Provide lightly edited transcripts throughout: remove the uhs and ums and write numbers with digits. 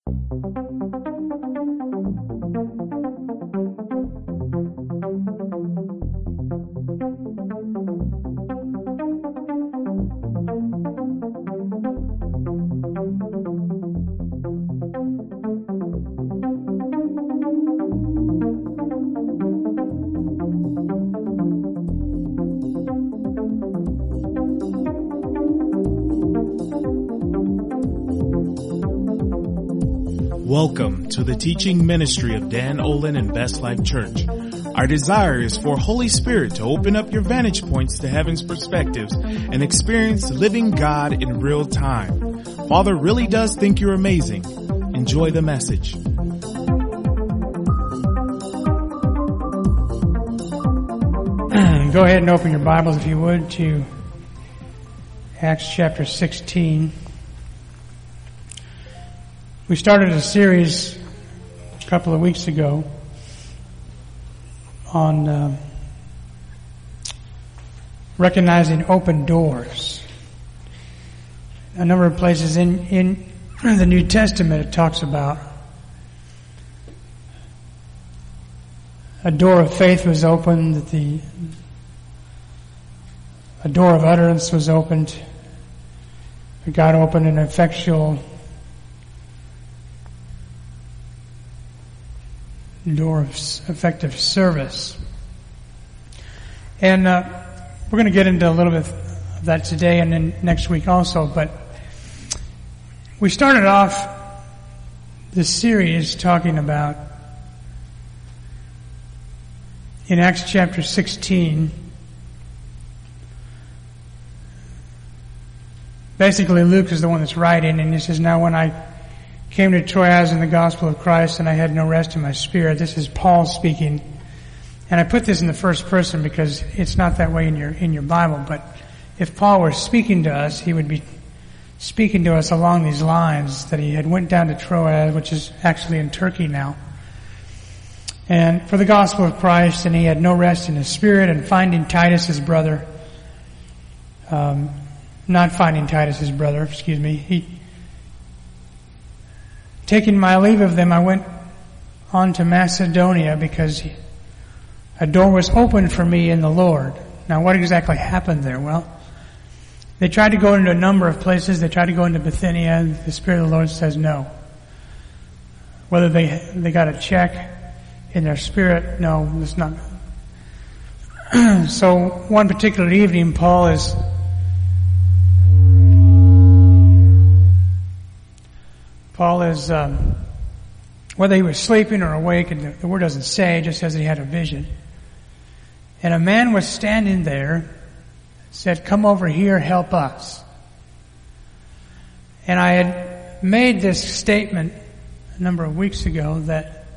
Welcome to the teaching ministry of Dan Olin and Best Life Church. Our desire is for Holy Spirit to open up your vantage points to heaven's perspectives and experience living God in real time. Father really does think you're amazing. Enjoy the message. Go ahead and open your Bibles, if you would, to Acts chapter 16. We started a series a couple of weeks ago on recognizing open doors. A number of places in the New Testament it talks about a door of faith was opened, that a door of utterance was opened, that God opened an effectual door of effective service. And we're going to get into a little bit of that today and then next week also, but we started off this series talking about in Acts chapter 16, basically Luke is the one that's writing, and he says, "Now when I came to Troas in the gospel of Christ, and I had no rest in my spirit." This is Paul speaking, and I put this in the first person because it's not that way in your Bible. But if Paul were speaking to us, he would be speaking to us along these lines, that he had went down to Troas, which is actually in Turkey now, and for the gospel of Christ, and he had no rest in his spirit, and finding Titus his brother, taking my leave of them, I went on to Macedonia because a door was opened for me in the Lord. Now, what exactly happened there? Well, they tried to go into a number of places. They tried to go into Bithynia. The Spirit of the Lord says no. Whether they got a check in their spirit, no, it's not. So one particular evening, Paul is whether he was sleeping or awake, and the word doesn't say, it just says that he had a vision. And a man was standing there, said, "Come over here, help us." And I had made this statement a number of weeks ago that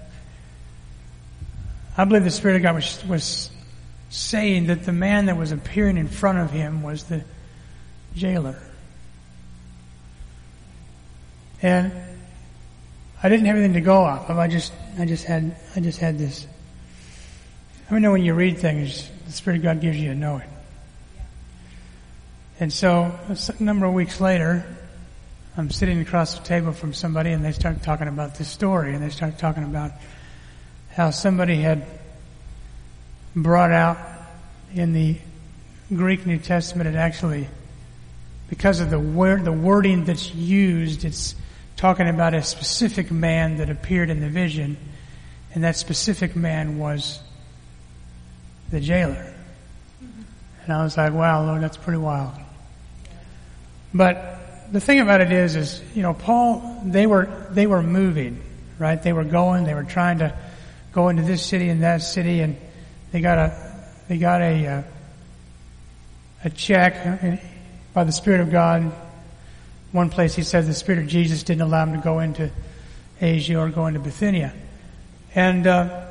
I believe the Spirit of God was saying that the man that was appearing in front of him was the jailer. And I didn't have anything to go off of. I just had this. I know when you read things, the Spirit of God gives you a knowing. And so a number of weeks later, I'm sitting across the table from somebody, and they start talking about this story, and they start talking about how somebody had brought out in the Greek New Testament, it actually, because of the wording that's used, it's talking about a specific man that appeared in the vision, and that specific man was the jailer. And I was like, wow, Lord, that's pretty wild. But the thing about it is, Paul, they were moving, right? They were trying to go into this city and that city, and they got a check by the Spirit of God. One place he said the Spirit of Jesus didn't allow him to go into Asia or go into Bithynia. And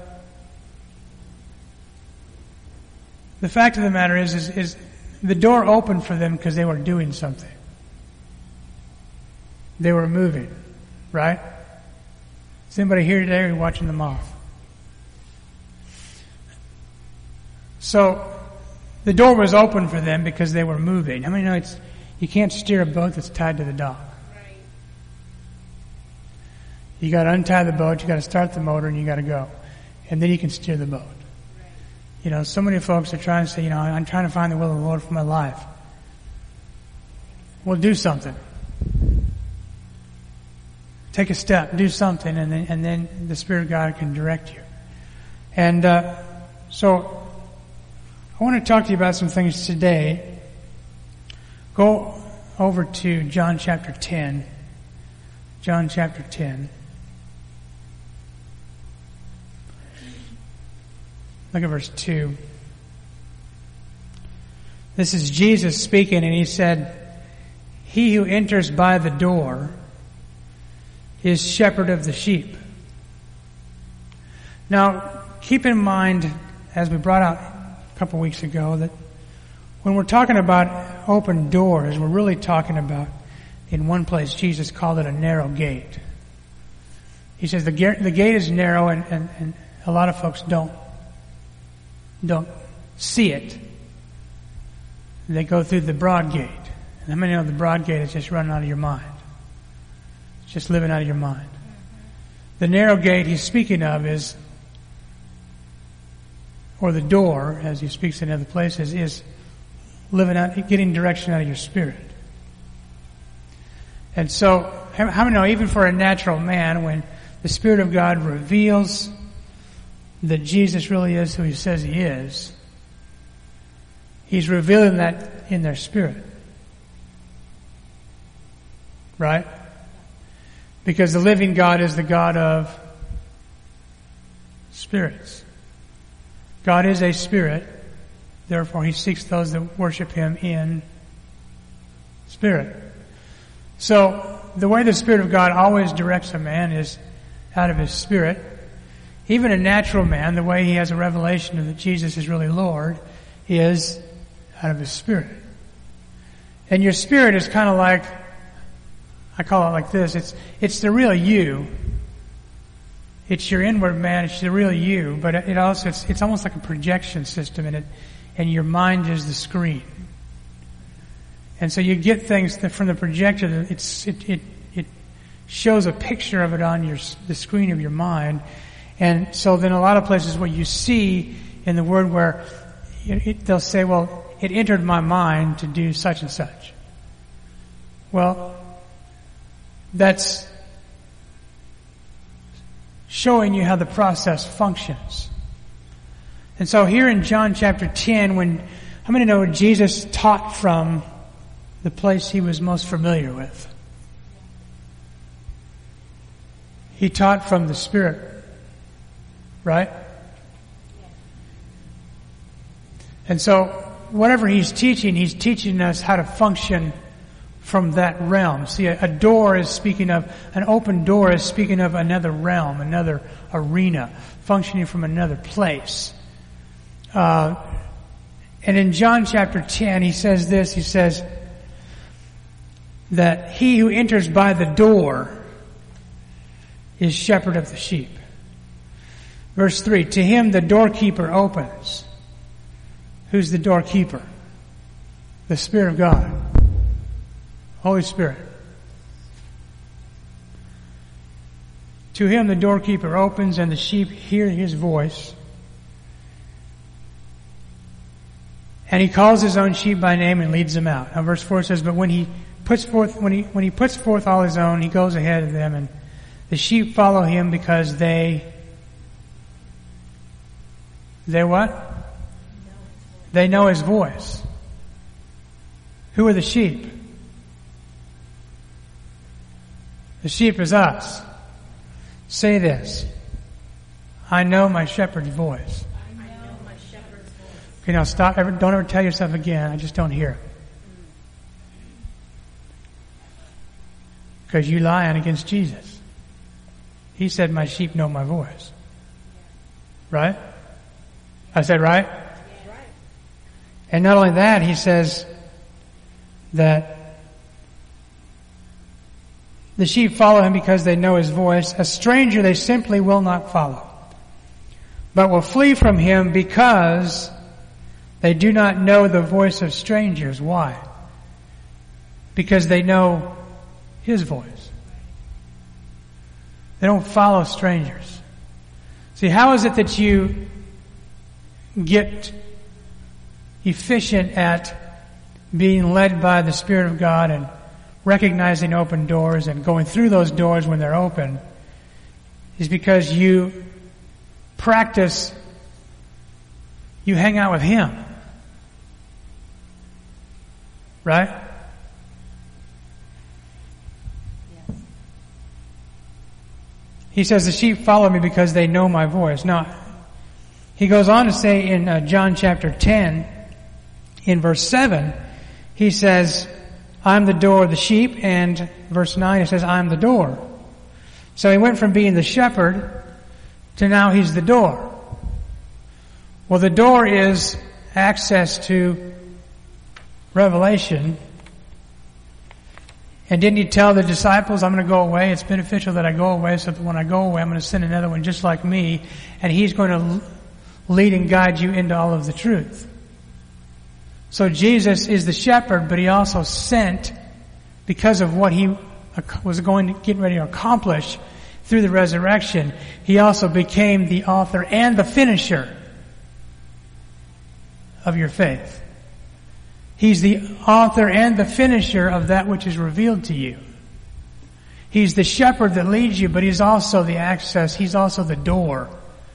the fact of the matter is the door opened for them because they were doing something. They were moving, right? Is anybody here today, or are you watching them off? So the door was open for them because they were moving. I mean, you can't steer a boat that's tied to the dock. You got to untie the boat, you got to start the motor, and you got to go. And then you can steer the boat. You know, so many folks are trying to say, you know, I'm trying to find the will of the Lord for my life. Well, do something. Take a step, do something, and then the Spirit of God can direct you. And so I want to talk to you about some things today. Go over to John chapter 10. John chapter 10. Look at verse 2. This is Jesus speaking, and he said, "He who enters by the door is shepherd of the sheep." Now, keep in mind, as we brought out a couple weeks ago, that when we're talking about open doors, we're really talking about, in one place, Jesus called it a narrow gate. He says the gate is narrow, and a lot of folks don't see it. They go through the broad gate. And how many know the broad gate is just running out of your mind? It's just living out of your mind. The narrow gate he's speaking of is, or the door, as he speaks in other places, is living out, getting direction out of your spirit. And so, how many know, even for a natural man, when the Spirit of God reveals that Jesus really is who he says he is, he's revealing that in their spirit. Right? Because the living God is the God of spirits. God is a spirit, therefore he seeks those that worship him in spirit. So, the way the Spirit of God always directs a man is out of his spirit. Even a natural man, the way he has a revelation that Jesus is really Lord, is out of his spirit. And your spirit is kind of like, I call it like this, it's the real you. It's your inward man, it's the real you, but it also, it's almost like a projection system in it, and your mind is the screen. And so you get things from the projector, it shows a picture of it on the screen of your mind. And so then a lot of places where you see in the Word where they'll say, well, it entered my mind to do such and such. Well, that's showing you how the process functions. And so here in John chapter 10, how many know Jesus taught from the place he was most familiar with? He taught from the Spirit. Right? And so, whatever he's teaching us how to function from that realm. See, a door is speaking of, an open door is speaking of another realm, another arena, functioning from another place. And in John chapter 10, he says this, he says that he who enters by the door is shepherd of the sheep. Verse 3, to him the doorkeeper opens. Who's the doorkeeper? The Spirit of God. Holy Spirit. To him the doorkeeper opens, and the sheep hear his voice. And he calls his own sheep by name and leads them out. Now verse 4 says, but when he puts forth all his own, he goes ahead of them, and the sheep follow him because they what? They know his voice. Who are the sheep? The sheep is us. Say this. I know my shepherd's voice. I know my shepherd's voice. Okay, now stop. Don't ever tell yourself again, I just don't hear it. Because you lying against Jesus. He said, my sheep know my voice. Right? I said right? Yeah. Right. And not only that, he says that the sheep follow him because they know his voice. A stranger they simply will not follow, but will flee from him because they do not know the voice of strangers. Why? Because they know his voice. They don't follow strangers. See, how is it that you get efficient at being led by the Spirit of God and recognizing open doors and going through those doors when they're open? Is because you practice, you hang out with Him. Right? Yes. He says, the sheep follow me because they know my voice. Now, he goes on to say in John chapter 10, in verse 7, he says, I'm the door of the sheep, and verse 9 it says, I'm the door. So he went from being the shepherd to now he's the door. Well, the door is access to revelation. And didn't he tell the disciples, I'm going to go away. It's beneficial that I go away so that when I go away, I'm going to send another one just like me. And he's going to lead and guide you into all of the truth. So Jesus is the shepherd, but he also sent, because of what he was going to get ready to accomplish through the resurrection, he also became the author and the finisher of your faith. He's the author and the finisher of that which is revealed to you. He's the shepherd that leads you, but he's also the access. He's also the door.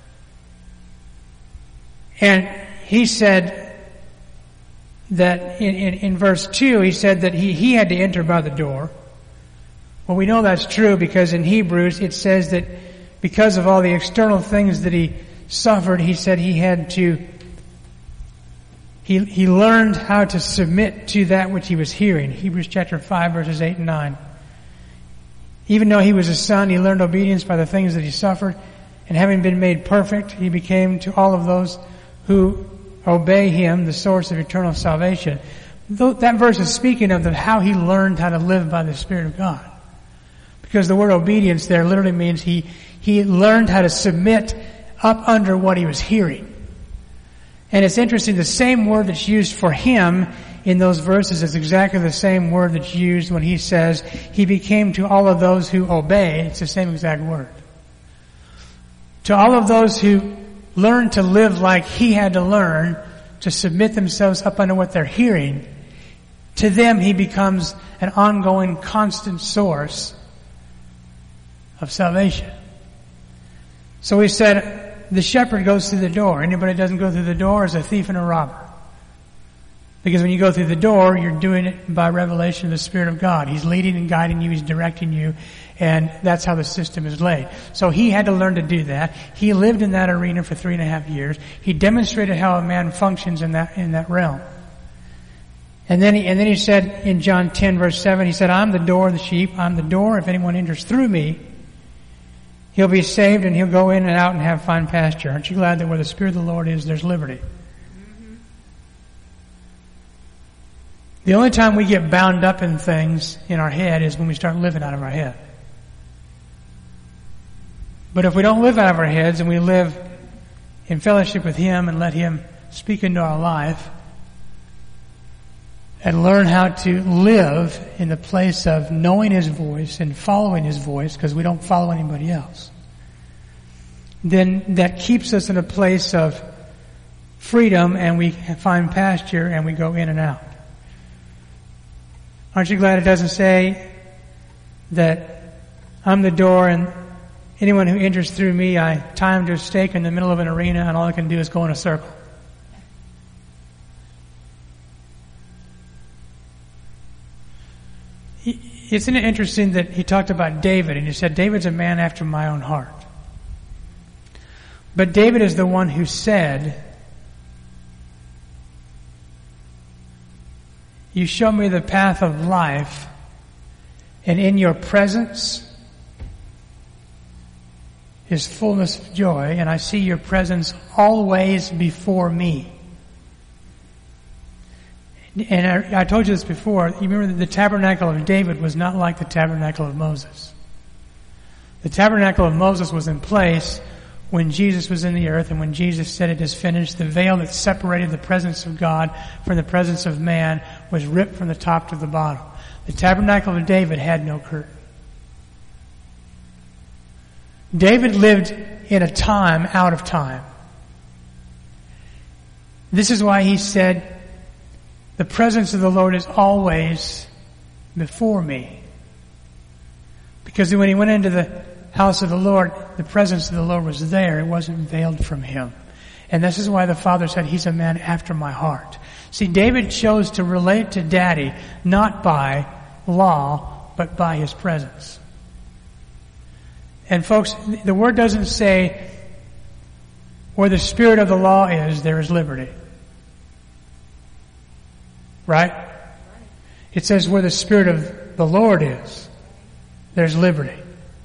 And he said that in verse 2, he said that he had to enter by the door. Well, we know that's true because in Hebrews it says that because of all the external things that he suffered, he said he had to, he learned how to submit to that which he was hearing. Hebrews chapter 5 verses 8 and 9. Even though he was a son, he learned obedience by the things that he suffered. And having been made perfect, he became to all of those who obey him the source of eternal salvation. That verse is speaking of how he learned how to live by the Spirit of God. Because the word obedience there literally means he learned how to submit up under what he was hearing. And it's interesting, the same word that's used for him in those verses is exactly the same word that's used when he says he became to all of those who obey. It's the same exact word. To all of those who learned to live like he had to learn, to submit themselves up under what they're hearing, to them he becomes an ongoing, constant source of salvation. So he said, the shepherd goes through the door. Anybody who doesn't go through the door is a thief and a robber. Because when you go through the door, you're doing it by revelation of the Spirit of God. He's leading and guiding you. He's directing you. And that's how the system is laid. So he had to learn to do that. He lived in that arena for 3.5 years. He demonstrated how a man functions in that realm. And then he said in John 10 verse 7, he said, I'm the door of the sheep. I'm the door. If anyone enters through me, he'll be saved and he'll go in and out and have fine pasture. Aren't you glad that where the Spirit of the Lord is, there's liberty? The only time we get bound up in things in our head is when we start living out of our head. But if we don't live out of our heads and we live in fellowship with Him and let Him speak into our life and learn how to live in the place of knowing His voice and following His voice, because we don't follow anybody else, then that keeps us in a place of freedom and we find pasture and we go in and out. Aren't you glad it doesn't say that I'm the door and anyone who enters through me, I tie him to a stake in the middle of an arena and all I can do is go in a circle? Isn't it interesting that he talked about David and he said, David's a man after my own heart. But David is the one who said, you show me the path of life, and in your presence is fullness of joy, and I see your presence always before me. And I told you this before. You remember that the tabernacle of David was not like the tabernacle of Moses. The tabernacle of Moses was in place when Jesus was in the earth, and when Jesus said it is finished, the veil that separated the presence of God from the presence of man was ripped from the top to the bottom. The tabernacle of David had no curtain. David lived in a time out of time. This is why he said, the presence of the Lord is always before me. Because when he went into the house of the Lord, the presence of the Lord was there. It wasn't veiled from him. And this is why the Father said, he's a man after my heart. See, David chose to relate to Daddy not by law, but by his presence. And folks, the Word doesn't say, where the spirit of the law is, there is liberty. Right? It says where the Spirit of the Lord is, there's liberty.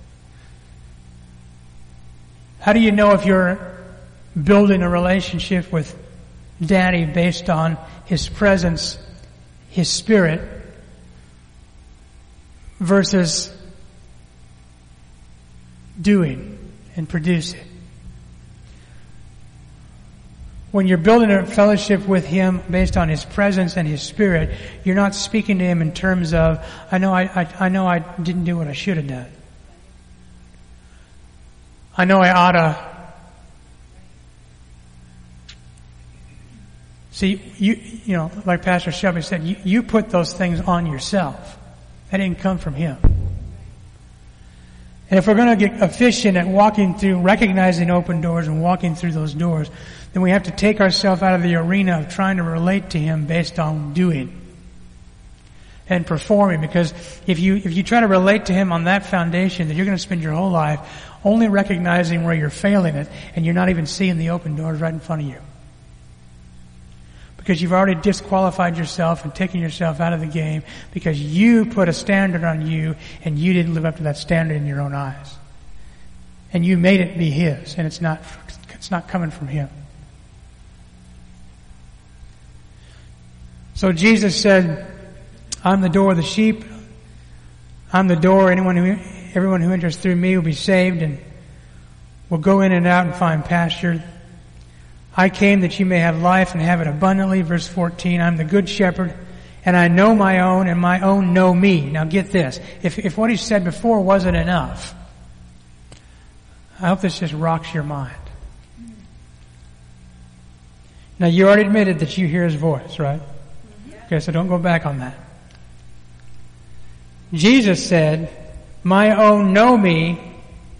How do you know if you're building a relationship with Daddy based on His presence, His Spirit, versus doing and producing? When you're building a fellowship with Him based on His presence and His Spirit, you're not speaking to Him in terms of, I know I didn't do what I should have done. I know I oughta. See, you know, like Pastor Shelby said, you put those things on yourself. That didn't come from Him. And if we're going to get efficient at walking through, recognizing open doors and walking through those doors, then we have to take ourselves out of the arena of trying to relate to Him based on doing and performing. Because if you try to relate to Him on that foundation, then you're going to spend your whole life only recognizing where you're failing it, and you're not even seeing the open doors right in front of you. Because you've already disqualified yourself and taken yourself out of the game because you put a standard on you and you didn't live up to that standard in your own eyes. And you made it be His, and it's not coming from Him. So Jesus said, I'm the door of the sheep. I'm the door. Everyone who enters through me will be saved and will go in and out and find pasture. I came that you may have life and have it abundantly. Verse 14, I'm the good shepherd, and I know my own, and my own know me. Now get this. If what he said before wasn't enough, I hope this just rocks your mind. Now you already admitted that you hear His voice, right? Okay, so don't go back on that. Jesus said, my own know me,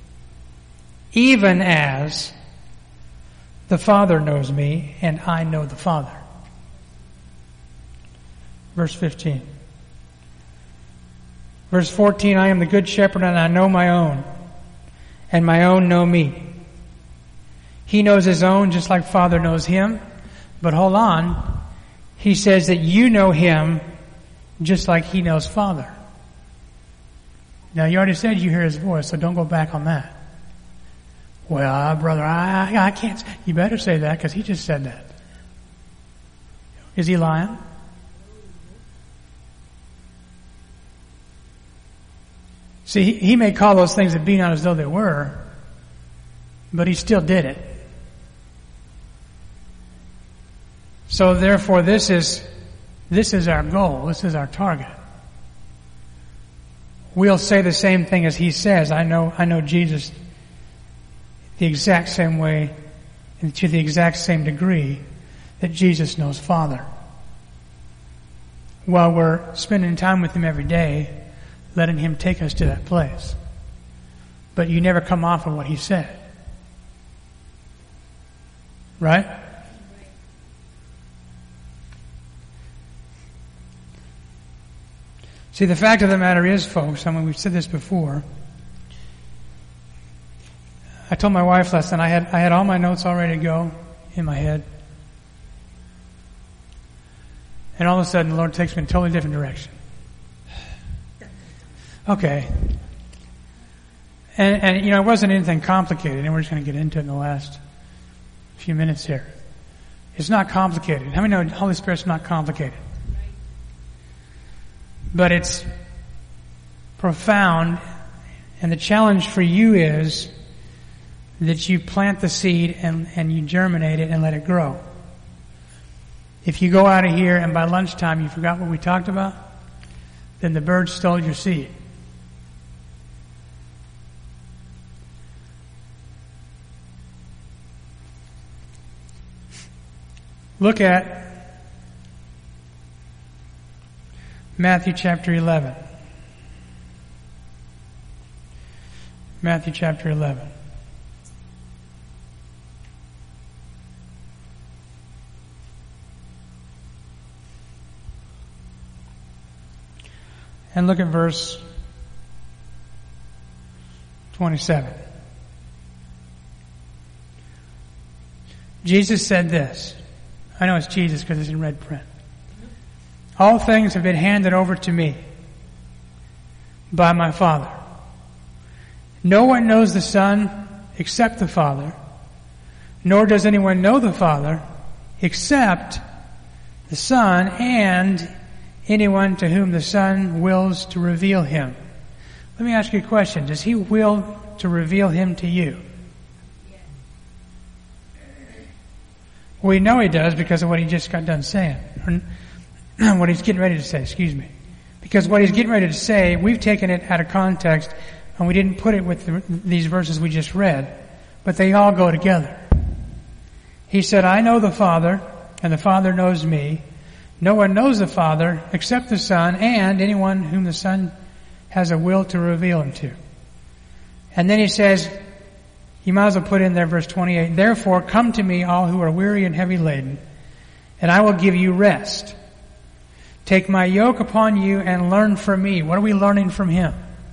even as the Father knows me, and I know the Father. Verse 15. Verse 14, I am the good shepherd, and I know my own, and my own know me. He knows His own just like Father knows Him. But hold on. He says that you know Him just like He knows Father. Now you already said you hear His voice, so don't go back on that. Well, brother, I can't. You better say that because He just said that. Is He lying? See, He may call those things that be not as though they were, but He still did it. So therefore, this is our goal. This is our target. We'll say the same thing as He says. I know Jesus the exact same way and to the exact same degree that Jesus knows Father. While we're spending time with Him every day, letting Him take us to that place. But you never come off of what He said. Right? See, the fact of the matter is, folks, we've said this before. I told my wife last night, I had all my notes all ready to go in my head. And all of a sudden, the Lord takes me in a totally different direction. Okay. And it wasn't anything complicated, and we're just going to get into it in the last few minutes here. It's not complicated. How many know the Holy Spirit's not complicated? But it's profound, and the challenge for you is that you plant the seed and you germinate it and let it grow. If you go out of here and by lunchtime you forgot what we talked about, then the bird stole your seed. Look at Matthew chapter 11. Matthew chapter 11. And look at verse 27. Jesus said this. I know it's Jesus because it's in red print. All things have been handed over to me by my Father. No one knows the Son except the Father, nor does anyone know the Father except the Son and anyone to whom the Son wills to reveal him. Let me ask you a question. Does he will to reveal him to you? We know he does because of what he just got done saying. What he's getting ready to say, excuse me. Because what he's getting ready to say, we've taken it out of context and we didn't put it with these verses we just read, but they all go together. He said, I know the Father, and the Father knows me. No one knows the Father except the Son and anyone whom the Son has a will to reveal him to. And then he says, you might as well put in there verse 28, therefore come to me all who are weary and heavy laden, and I will give you rest. Take my yoke upon you and learn from me. What are we learning from him?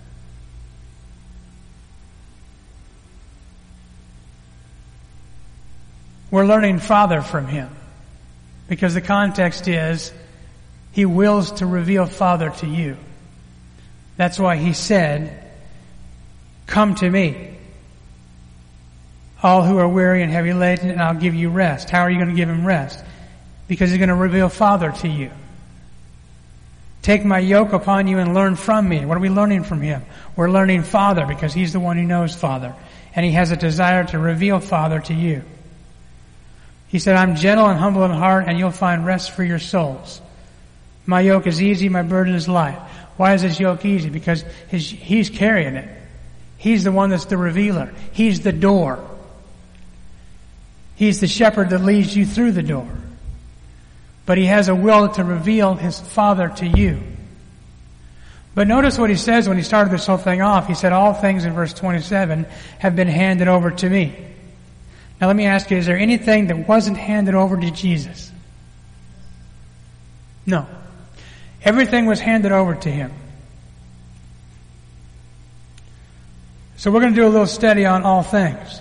We're learning Father from him. Because the context is, he wills to reveal Father to you. That's why he said, come to me, all who are weary and heavy laden, and I'll give you rest. How are you going to give him rest? Because he's going to reveal Father to you. Take my yoke upon you and learn from me. What are we learning from him? We're learning Father because he's the one who knows Father. And he has a desire to reveal Father to you. He said, I'm gentle and humble in heart, and you'll find rest for your souls. My yoke is easy, my burden is light. Why is this yoke easy? Because he's carrying it. He's the one that's the revealer. He's the door. He's the shepherd that leads you through the door. But he has a will to reveal his Father to you. But notice what he says when he started this whole thing off. He said, all things in verse 27 have been handed over to me. Now let me ask you, is there anything that wasn't handed over to Jesus? No. Everything was handed over to him. So we're going to do a little study on all things.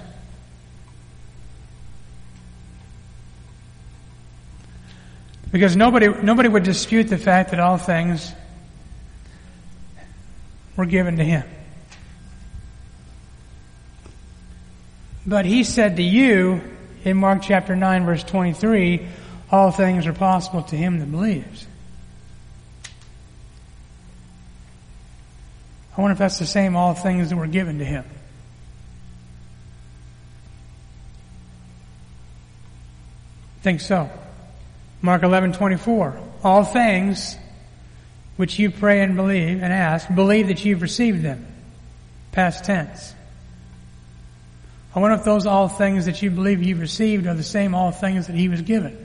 Because nobody would dispute the fact that all things were given to him. But he said to you in Mark chapter 9 verse 23, all things are possible to him that believes. I wonder if that's the same all things that were given to him. I think so. Mark 11:24. All things which you pray and believe and ask, believe that you've received them. Past tense. I wonder if those all things that you believe you've received are the same all things that he was given.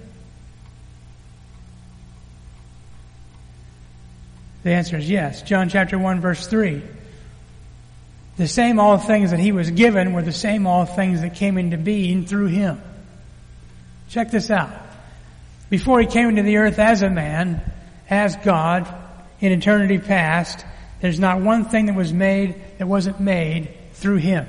The answer is yes. John chapter 1 verse 3. The same all things that he was given were the same all things that came into being through him. Check this out. Before he came into the earth as a man, as God, in eternity past, there's not one thing that was made that wasn't made through him.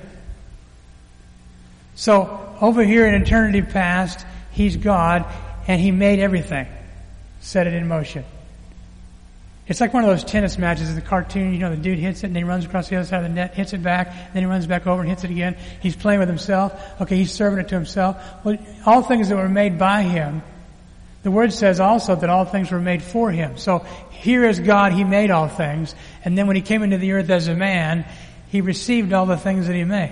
So, over here in eternity past, he's God, and he made everything. Set it in motion. It's like one of those tennis matches, the cartoon, the dude hits it and he runs across the other side of the net, hits it back, then he runs back over and hits it again. He's playing with himself. Okay, he's serving it to himself. Well, all things that were made by him, the word says also that all things were made for him. So, here is God, he made all things, and then when he came into the earth as a man, he received all the things that he made.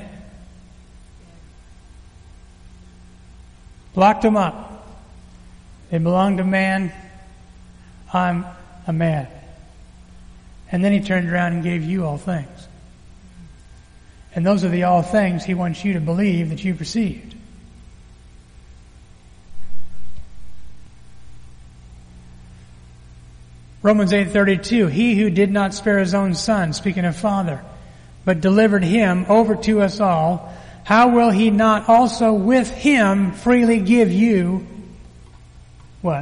Locked them up. They belong to man. I'm a man. And then he turned around and gave you all things. And those are the all things he wants you to believe that you've received. Romans 8:32, he who did not spare his own son, speaking of Father, but delivered him over to us all, how will he not also with him freely give you what?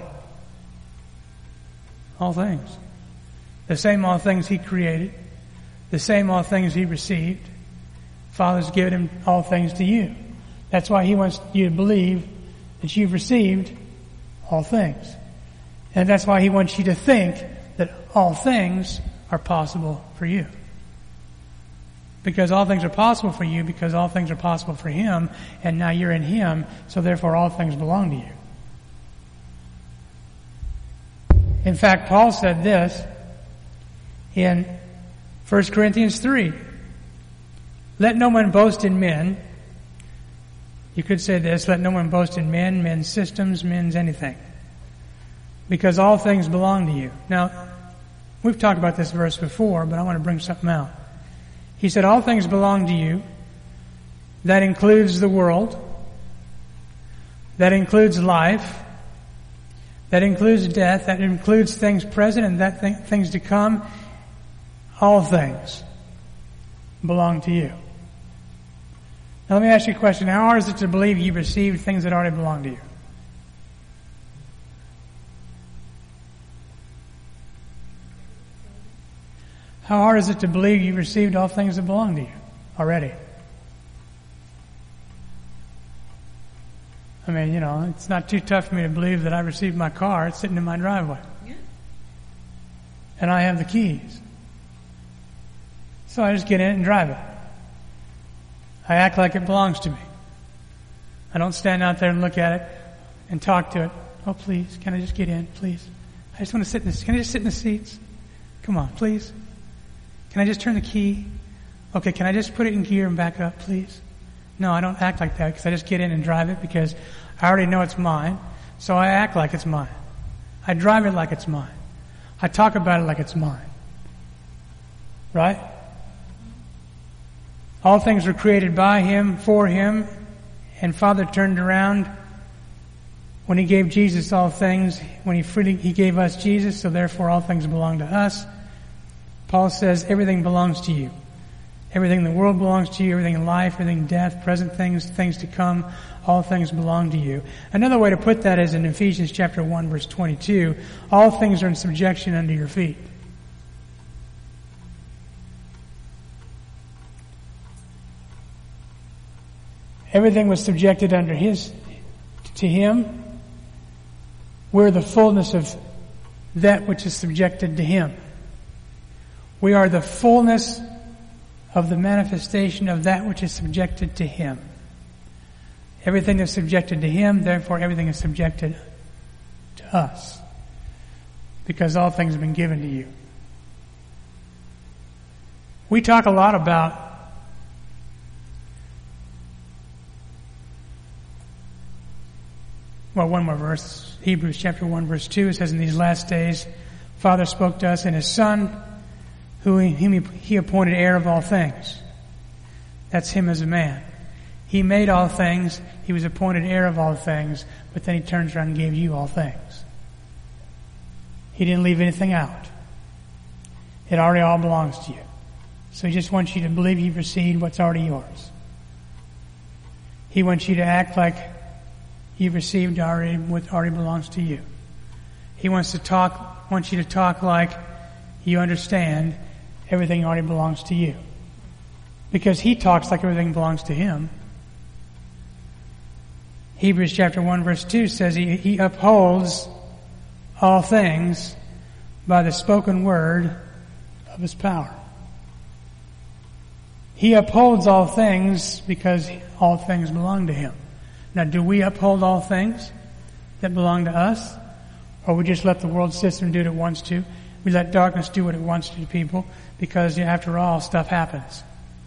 All things. The same all things he created, the same all things he received. Father's given him all things to you. That's why he wants you to believe that you've received all things. And that's why he wants you to think that all things are possible for you. Because all things are possible for you, because all things are possible for him, and now you're in him, so therefore all things belong to you. In fact, Paul said this in 1 Corinthians 3. Let no one boast in men. You could say this, let no one boast in men, men's systems, men's anything. Because all things belong to you. Now, we've talked about this verse before, but I want to bring something out. He said, all things belong to you. That includes the world. That includes life. That includes death. That includes things present and things to come. All things belong to you. Now let me ask you a question. How hard is it to believe you received things that already belong to you? How hard is it to believe you received all things that belong to you already? I mean, you know, it's not too tough for me to believe that I received my car. It's sitting in my driveway. Yeah. And I have the keys. So I just get in it and drive it. I act like it belongs to me. I don't stand out there and look at it and talk to it. Oh, please, can I just get in, please? I just want to sit in this. Can I just sit in the seats? Come on, please. Can I just turn the key? Okay, can I just put it in gear and back up, please? No, I don't act like that because I just get in and drive it because I already know it's mine. So I act like it's mine. I drive it like it's mine. I talk about it like it's mine. Right? All things were created by him, for him, and Father turned around when he gave Jesus all things, when he gave us Jesus, so therefore all things belong to us. Paul says everything belongs to you. Everything in the world belongs to you, everything in life, everything in death, present things, things to come, all things belong to you. Another way to put that is in Ephesians chapter 1 verse 22, all things are in subjection under your feet. Everything was subjected under to him. We're the fullness of that which is subjected to him. We are the fullness of the manifestation of that which is subjected to him. Everything is subjected to him, therefore everything is subjected to us. Because all things have been given to you. We talk a lot about one more verse. Hebrews chapter 1 verse 2, it says, in these last days, Father spoke to us in his Son, whom he appointed heir of all things. That's him as a man. He made all things. He was appointed heir of all things. But then he turns around and gave you all things. He didn't leave anything out. It already all belongs to you. So he just wants you to believe you've received what's already yours. He wants you to act like you've received already what already belongs to you. He wants you to talk like you understand everything already belongs to you. Because he talks like everything belongs to him. Hebrews chapter 1 verse 2 says he upholds all things by the spoken word of his power. He upholds all things because all things belong to him. Now, do we uphold all things that belong to us? Or we just let the world system do what it wants to? We let darkness do what it wants to people because, after all, stuff happens.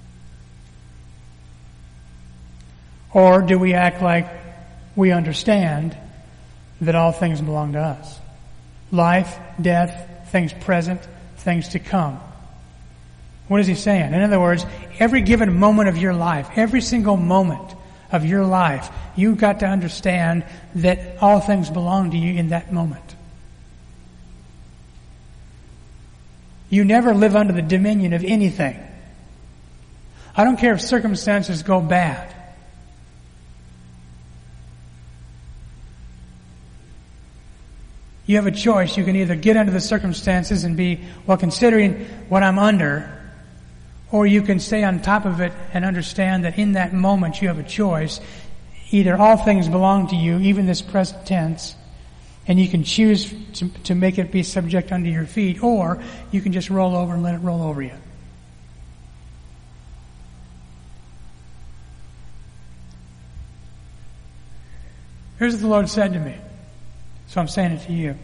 Or do we act like we understand that all things belong to us? Life, death, things present, things to come. What is he saying? In other words, every given moment of your life, every single moment of your life, you've got to understand that all things belong to you in that moment. You never live under the dominion of anything. I don't care if circumstances go bad. You have a choice. You can either get under the circumstances and be, well, considering what I'm under, or you can stay on top of it and understand that in that moment you have a choice. Either all things belong to you, even this present tense, and you can choose to make it be subject under your feet, or you can just roll over and let it roll over you. Here's what the Lord said to me. So I'm saying it to you.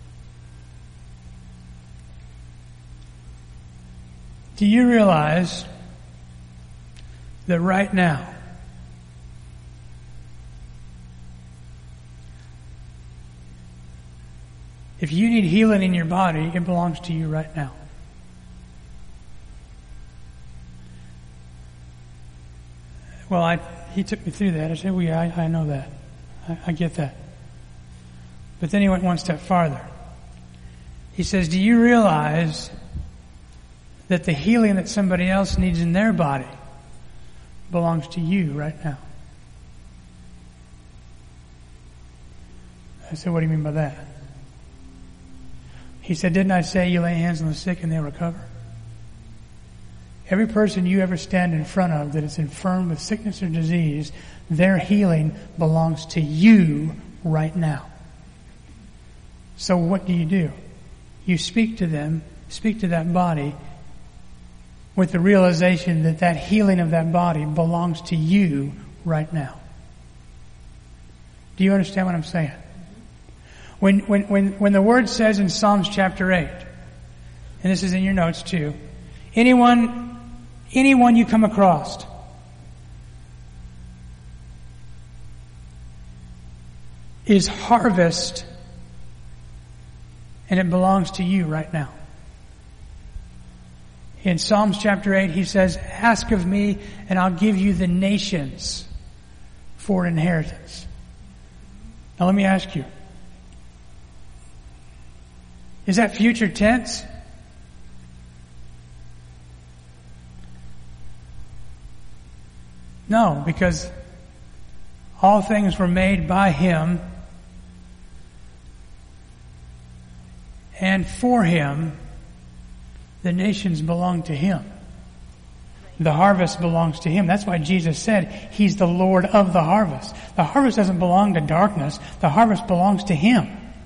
Do you realize that right now, if you need healing in your body, it belongs to you right now? Well, he took me through that. I said, well, yeah, I know that. I get that. But then he went one step farther. He says, do you realize that the healing that somebody else needs in their body belongs to you right now? I said, what do you mean by that? He said, didn't I say you lay hands on the sick and they'll recover? Every person you ever stand in front of that is infirm with sickness or disease, their healing belongs to you right now. So what do? You speak to them, speak to that body with the realization that that healing of that body belongs to you right now. Do you understand what I'm saying? When the word says in Psalms chapter 8, and this is in your notes too, anyone you come across is harvest, and it belongs to you right now. In Psalms chapter 8, he says, ask of me and I'll give you the nations for inheritance. Now let me ask you, is that future tense? No, because all things were made by him and for him. The nations belong to him. The harvest belongs to him. That's why Jesus said he's the Lord of the harvest. The harvest doesn't belong to darkness. The harvest belongs to him.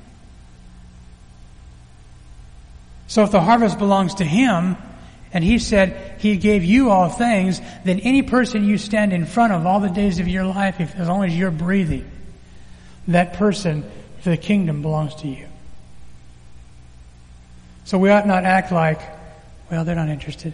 So if the harvest belongs to him, and he said he gave you all things, then any person you stand in front of all the days of your life, as long as you're breathing, that person for the kingdom belongs to you. So we ought not act like, well, they're not interested.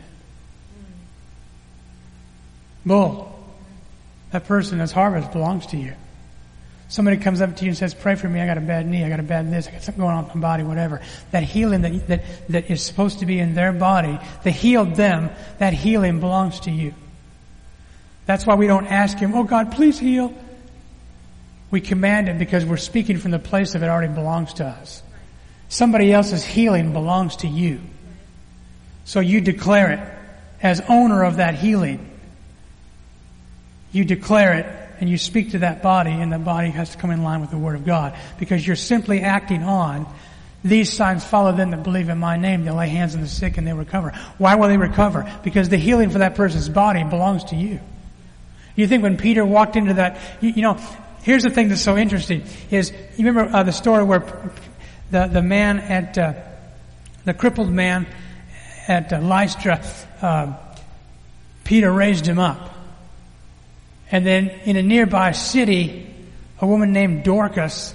Bull. That person that's harvest belongs to you. Somebody comes up to you and says, pray for me, I got a bad knee, I got a bad this, I got something going on with my body, whatever. That healing that is supposed to be in their body, that healed them, that healing belongs to you. That's why we don't ask him, oh God, please heal. We command him because we're speaking from the place of it already belongs to us. Somebody else's healing belongs to you. So you declare it as owner of that healing. You declare it and you speak to that body, and the body has to come in line with the Word of God, because you're simply acting on, these signs follow them that believe in my name. They'll lay hands on the sick and they'll recover. Why will they recover? Because the healing for that person's body belongs to you. You think when Peter walked into that, you know, here's the thing that's so interesting is, you remember the story where the man at, the crippled man at Lystra, Peter raised him up. And then in a nearby city, a woman named Dorcas,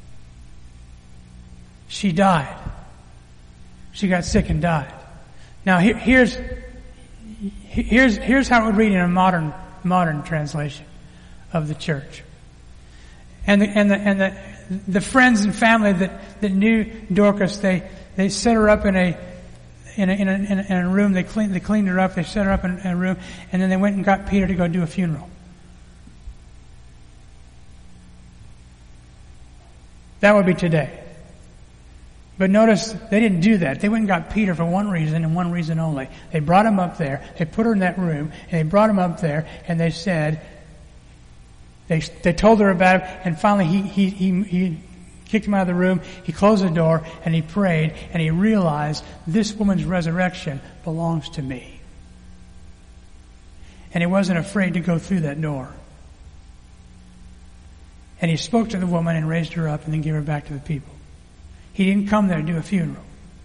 she died. She got sick and died. Now here's how it would read in a modern translation of the church. And the friends and family that knew Dorcas, they set her up in a room. They cleaned her up. They set her up in a room, and then they went and got Peter to go do a funeral. That would be today. But notice, they didn't do that. They went and got Peter for one reason and one reason only. They brought him up there, they put her in that room, and they brought him up there, and they said, they told her about it, and finally he kicked him out of the room, he closed the door, and he prayed, and he realized, this woman's resurrection belongs to me. And he wasn't afraid to go through that door. And he spoke to the woman and raised her up and then gave her back to the people. He didn't come there to do a funeral.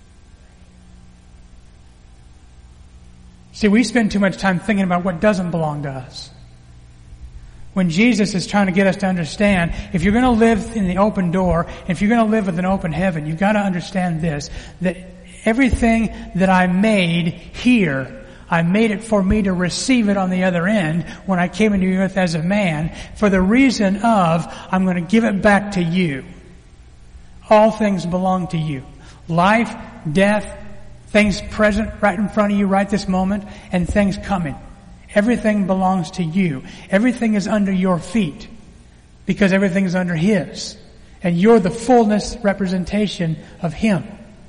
See, we spend too much time thinking about what doesn't belong to us. When Jesus is trying to get us to understand, if you're going to live in the open door, if you're going to live with an open heaven, you've got to understand this, that everything that I made here, I made it for me to receive it on the other end when I came into the earth as a man, for the reason of, I'm going to give it back to you. All things belong to you. Life, death, things present right in front of you right this moment, and things coming. Everything belongs to you. Everything is under your feet because everything is under His. And you're the fullness representation of Him.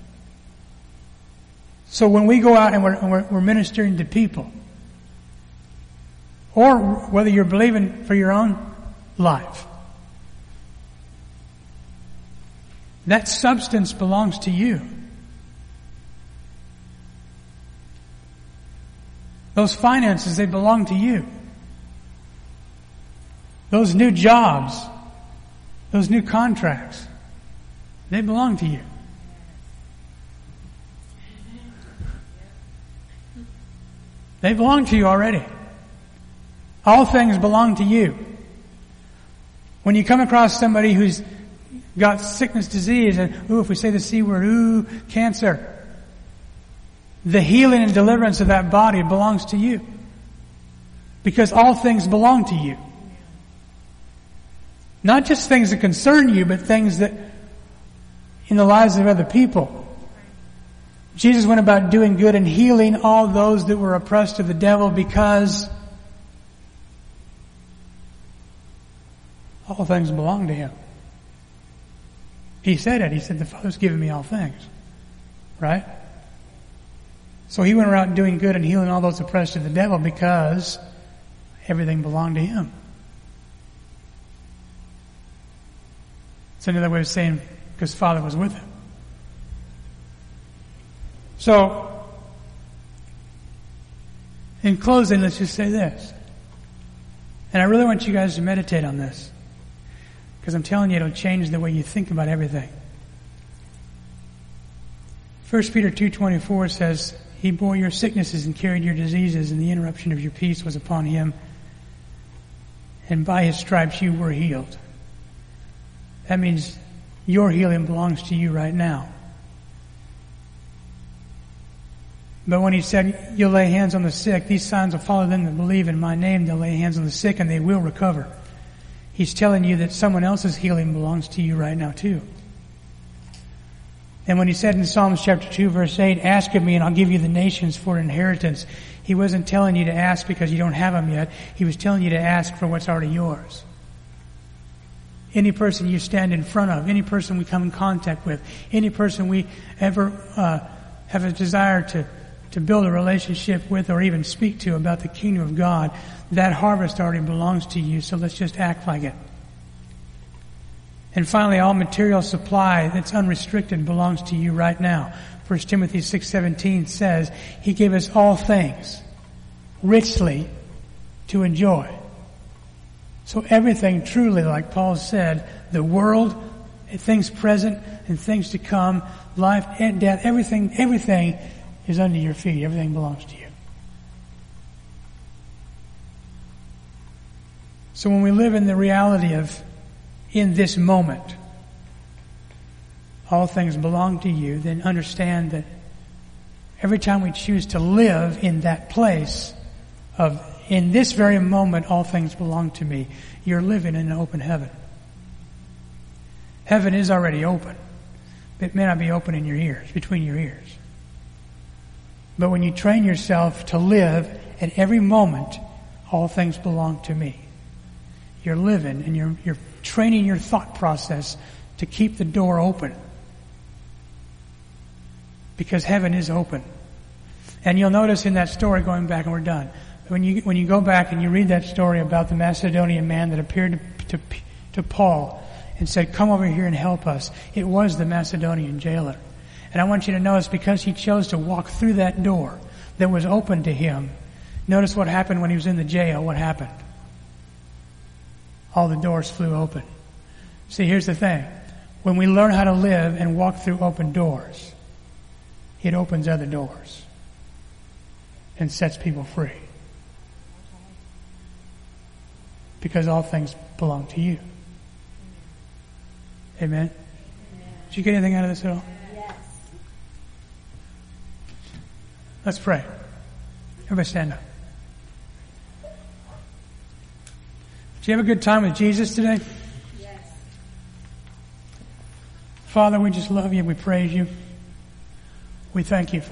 So when we go out and we're ministering to people, or whether you're believing for your own life, that substance belongs to you. Those finances, they belong to you. Those new jobs, those new contracts, they belong to you. They belong to you already. All things belong to you. When you come across somebody who's got sickness, disease, and if we say the C word, cancer, the healing and deliverance of that body belongs to you. Because all things belong to you. Not just things that concern you, but things that in the lives of other people. Jesus went about doing good and healing all those that were oppressed of the devil because all things belong to Him. He said it. He said, the Father's given me all things. Right? So He went around doing good and healing all those oppressed of the devil because everything belonged to Him. It's another way of saying because Father was with Him. So, in closing, let's just say this. And I really want you guys to meditate on this. Because I'm telling you, it'll change the way you think about everything. 1 Peter 2:24 says, He bore your sicknesses and carried your diseases, and the interruption of your peace was upon Him. And by His stripes you were healed. That means your healing belongs to you right now. But when He said, you'll lay hands on the sick, these signs will follow them that believe in my name. They'll lay hands on the sick and they will recover. He's telling you that someone else's healing belongs to you right now too. And when He said in Psalms chapter 2 verse 8, ask of me and I'll give you the nations for an inheritance, He wasn't telling you to ask because you don't have them yet. He was telling you to ask for what's already yours. Any person you stand in front of, any person we come in contact with, any person we ever have a desire to build a relationship with or even speak to about the kingdom of God, that harvest already belongs to you, so let's just act like it. And finally, all material supply that's unrestricted belongs to you right now. 1 Timothy 6:17 says, He gave us all things richly to enjoy. So everything truly, like Paul said, the world, things present and things to come, life and death, everything is under your feet. Everything belongs to you. So when we live in the reality of in this moment, all things belong to you, then understand that every time we choose to live in that place of in this very moment, all things belong to me, you're living in an open heaven. Heaven is already open. It may not be open in your ears, between your ears. But when you train yourself to live at every moment, all things belong to me. You're living and you're training your thought process to keep the door open. because heaven is open. And you'll notice in that story, going back, and we're done, when you go back and you read that story about the Macedonian man that appeared to Paul and said, come over here and help us, it was the Macedonian jailer. And I want you to notice, because he chose to walk through that door that was open to him, notice what happened when he was in the jail. What happened? All the doors flew open. See, here's the thing. When we learn how to live and walk through open doors, it opens other doors and sets people free. Because all things belong to you. Amen? Did you get anything out of this at all? Yes. Let's pray. Everybody stand up. Did you have a good time with Jesus today? Yes. Father, we just love you. We praise you. We thank you for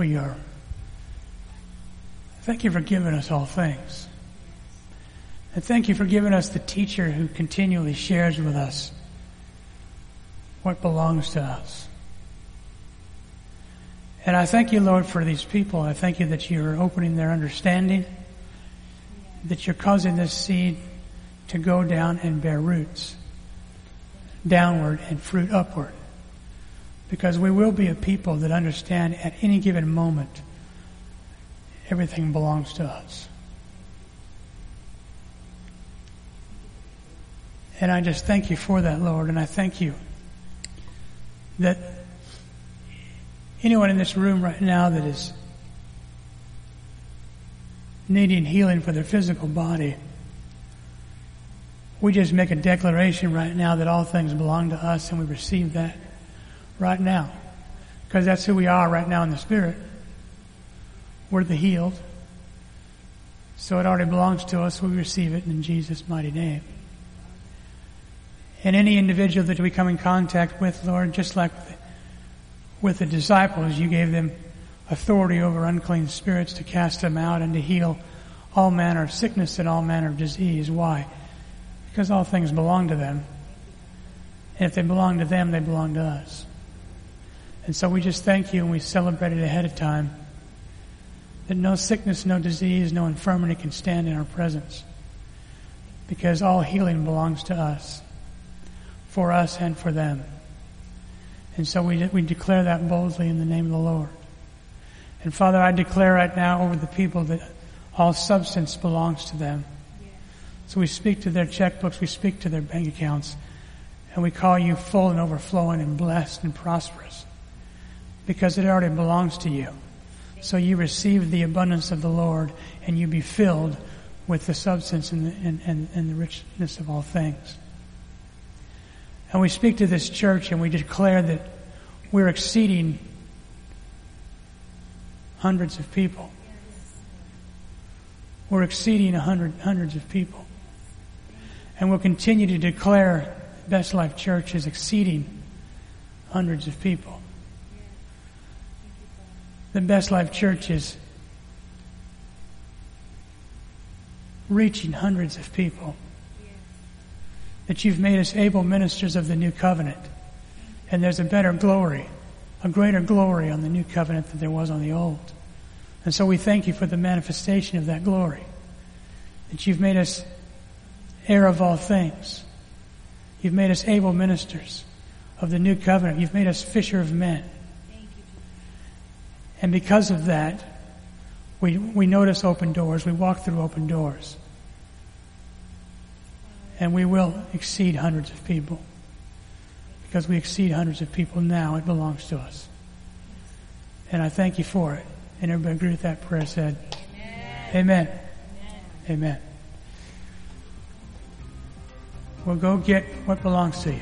giving us all things. And thank you for giving us the teacher who continually shares with us what belongs to us. And I thank you, Lord, for these people. I thank you that you're opening their understanding, that you're causing this seed to go down and bear roots, downward and fruit upward. Because we will be a people that understand at any given moment everything belongs to us. And I just thank you for that, Lord. And I thank you that anyone in this room right now that is needing healing for their physical body, we just make a declaration right now that all things belong to us, and we receive that right now. Because that's who we are right now in the Spirit. We're the healed. So it already belongs to us. We receive it in Jesus' mighty name. And any individual that we come in contact with, Lord, just like with the disciples, you gave them authority over unclean spirits to cast them out and to heal all manner of sickness and all manner of disease. Why? Because all things belong to them. And if they belong to them, they belong to us. And so we just thank you, and we celebrate it ahead of time, that no sickness, no disease, no infirmity can stand in our presence. Because all healing belongs to us. For us and for them. And so we declare that boldly in the name of the Lord. And Father, I declare right now over the people that all substance belongs to them. So we speak to their checkbooks, we speak to their bank accounts, and we call you full and overflowing and blessed and prosperous. Because it already belongs to you. So you receive the abundance of the Lord, and you be filled with the substance and the richness of all things. And we speak to this church and we declare that we're exceeding hundreds of people. We're exceeding hundreds of people. And we'll continue to declare Best Life Church is exceeding hundreds of people. The Best Life Church is reaching hundreds of people. That you've made us able ministers of the new covenant. And there's a better glory, a greater glory on the new covenant than there was on the old. And so we thank you for the manifestation of that glory. That you've made us heir of all things. You've made us able ministers of the new covenant. You've made us fisher of men. And because of that, we notice open doors. We walk through open doors. And we will exceed hundreds of people. Because we exceed hundreds of people now, it belongs to us. And I thank you for it. And everybody agree with that prayer said, Amen. Amen. Amen. Well, go get what belongs to you.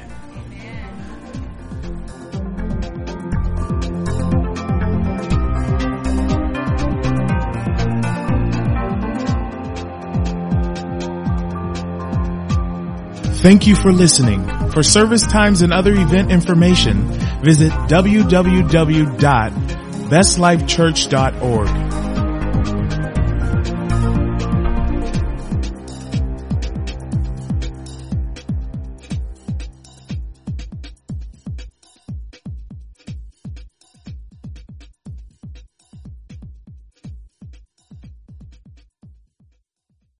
Thank you for listening. For service times and other event information, visit www.bestlifechurch.org.